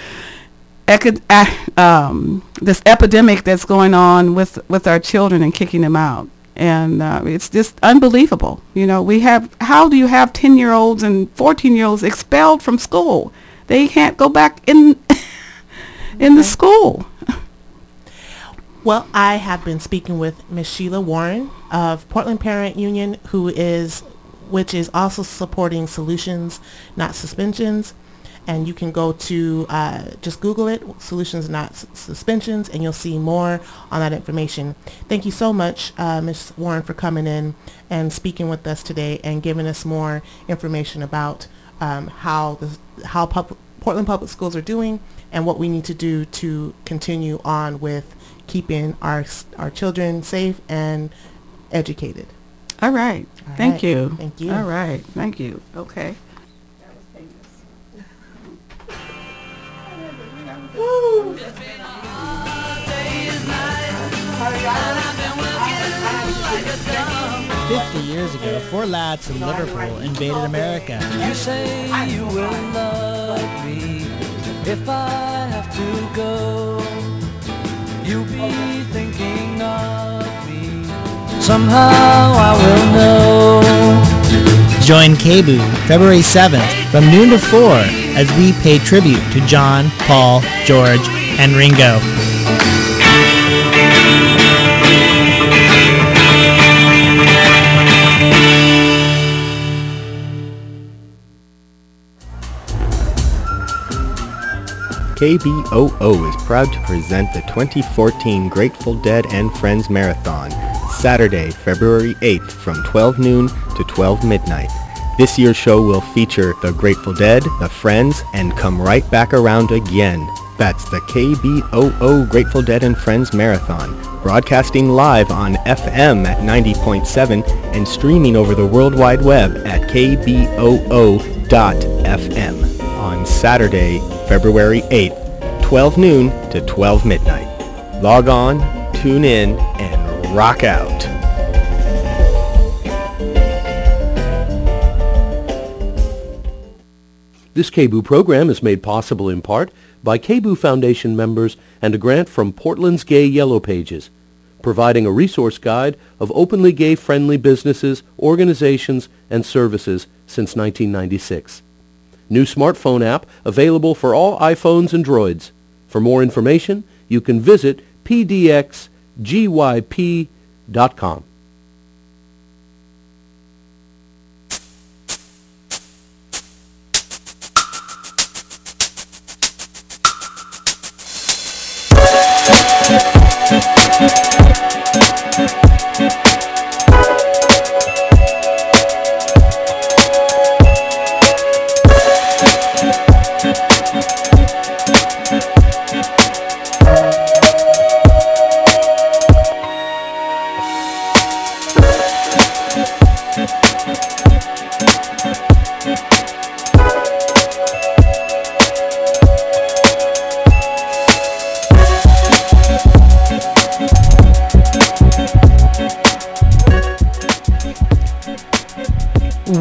eco- uh, um, this epidemic that's going on with, with our children and kicking them out. And uh, it's just unbelievable. You know, we have, how do you have ten-year-olds and fourteen-year-olds expelled from school? They can't go back in in the school. Well, I have been speaking with Miz Sheila Warren of Portland Parent Union, who is, which is also supporting Solutions Not Suspensions. And you can go to, uh, just Google it, Solutions Not S- Suspensions, and you'll see more on that information. Thank you so much, uh, Miz Warren, for coming in and speaking with us today and giving us more information about um, how the, how pub- Portland Public Schools are doing and what we need to do to continue on with keeping our our children safe and educated. All right. All Thank right. you. Thank you. All right. Thank you. Okay. Fifty years ago, four lads from Liverpool invaded America. You say you will love me if I have to go. You'll be thinking of me. Somehow I will know. Join K B O O February seventh from noon to four as we pay tribute to John, Paul, George, and Ringo. K B O O is proud to present the twenty fourteen Grateful Dead and Friends Marathon, Saturday, February eighth from twelve noon to twelve midnight. This year's show will feature the Grateful Dead, the Friends, and come right back around again. That's the K B O O Grateful Dead and Friends Marathon, broadcasting live on F M at ninety point seven and streaming over the World Wide Web at k b o o dot f m on Saturday, February eighth, twelve noon to twelve midnight. Log on, tune in, and rock out. This K B O O program is made possible in part by K B O O Foundation members and a grant from Portland's Gay Yellow Pages, providing a resource guide of openly gay-friendly businesses, organizations, and services since nineteen ninety-six. New smartphone app available for all iPhones and Droids. For more information, you can visit p d x g y p dot com.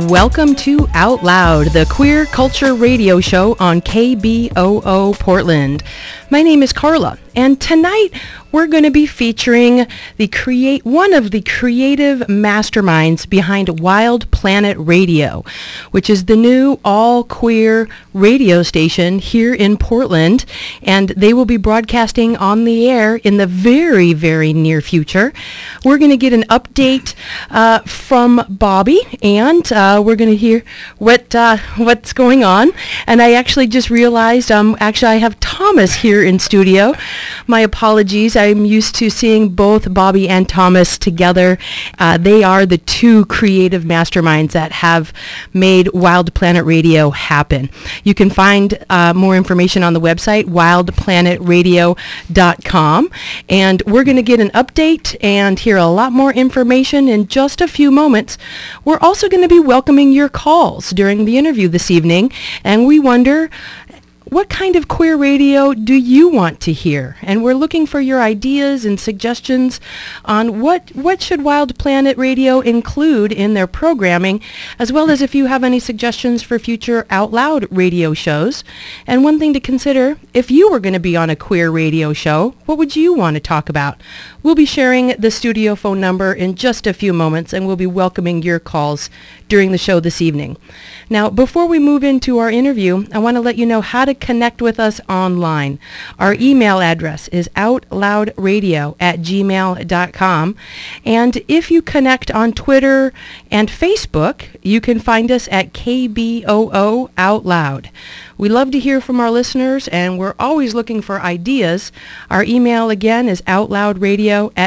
welcome to Out Loud, the queer culture radio show on K B O O Portland. My name is Carla, and tonight we're going to be featuring the create one of the creative masterminds behind Wild Planet Radio, which is the new all-queer radio station here in Portland, and they will be broadcasting on the air in the very, very near future. We're going to get an update uh, from Bobby, and uh, we're going to hear what uh, what's going on. And I actually just realized, um, actually I have Thomas here in studio. My apologies. I'm used to seeing both Bobby and Thomas together. Uh, they are the two creative masterminds that have made Wild Planet Radio happen. You can find uh, more information on the website, wild planet radio dot com. And we're going to get an update and hear a lot more information in just a few moments. We're also going to be welcoming your calls during the interview this evening, and we wonder, what kind of queer radio do you want to hear? And we're looking for your ideas and suggestions on what what should Wild Planet Radio include in their programming, as well as if you have any suggestions for future Out Loud radio shows. And one thing to consider, if you were going to be on a queer radio show, what would you want to talk about? We'll be sharing the studio phone number in just a few moments, and we'll be welcoming your calls during the show this evening. Now, before we move into our interview, I want to let you know how to connect with us online. Our email address is outloudradio at gmail dot com. And if you connect on Twitter and Facebook, you can find us at K B O O Out Loud. We love to hear from our listeners, and we're always looking for ideas. Our email again is outloudradio at